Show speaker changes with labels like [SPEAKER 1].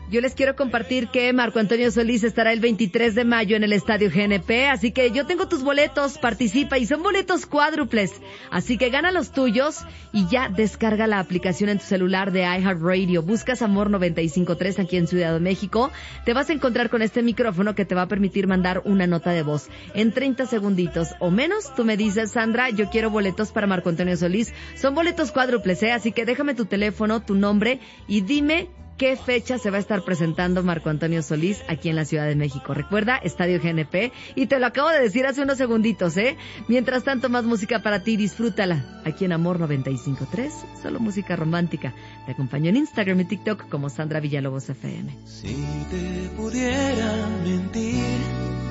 [SPEAKER 1] Yo les quiero compartir que Marco Antonio Solís estará el 23 de mayo en el Estadio GNP, así que yo tengo tus boletos, participa, y son boletos cuádruples, así que gana los tuyos y ya descarga la aplicación en tu celular de iHeartRadio. Buscas Amor 95.3 aquí en Ciudad de México, te vas a encontrar con este micrófono que te va a permitir mandar una nota de voz. En 30 segunditos o menos, tú me dices: Sandra, yo quiero boletos para Marco Antonio Solís. Son boletos cuádruples, así que déjame tu teléfono, tu nombre y dime qué fecha se va a estar presentando Marco Antonio Solís aquí en la Ciudad de México. Recuerda, Estadio GNP, y te lo acabo de decir hace unos segunditos, Mientras tanto, más música para ti, disfrútala. Aquí en Amor 95.3, solo música romántica. Te acompaño en Instagram y TikTok como Sandra Villalobos FM.
[SPEAKER 2] Si te pudiera mentir,